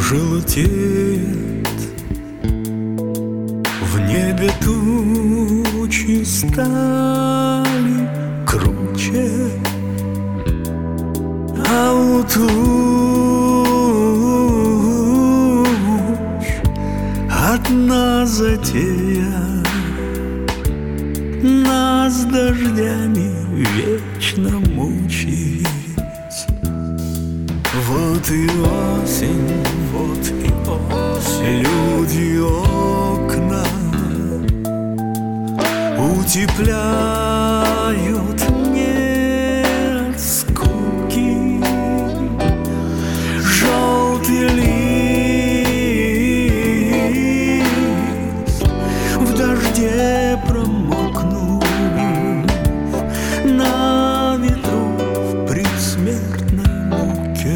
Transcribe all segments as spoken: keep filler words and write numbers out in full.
желтеет, в небе тучи стали круче, а у туч одна затея нас дождями вечно мучить. Вот и осень, вот и осень, люди окна утепляют не от скуки. Желтый лист в дожде промокнув, на ветру в предсмертной муке.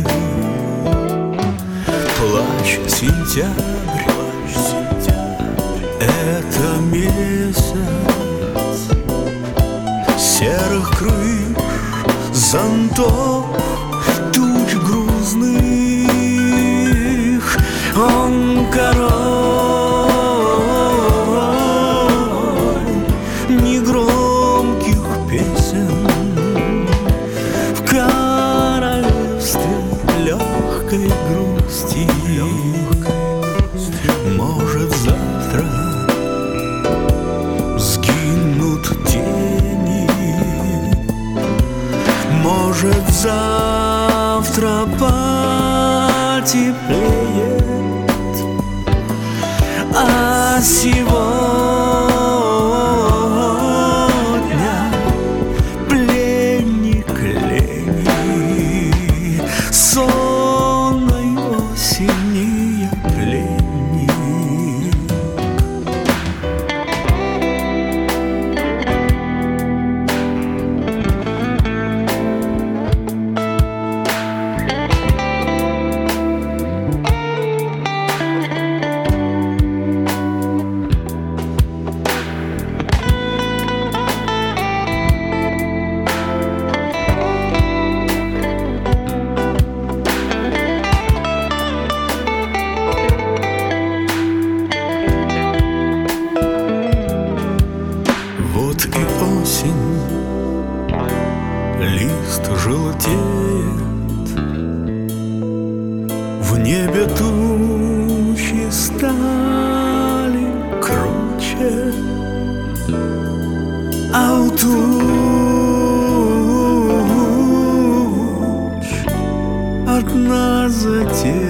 Плач сентябрь, плач сентябрь, это месяц серых крыш, зонтов, туч грузных. Он король негромких песен в королевстве легкой грусти. Может, завтра сгинут тени, может, завтра потеплеет, а сегодня пленник лени, сонной осени я пленник. Вот и осень, лист желтеет, в небе тучи стали круче, а у туч одна затея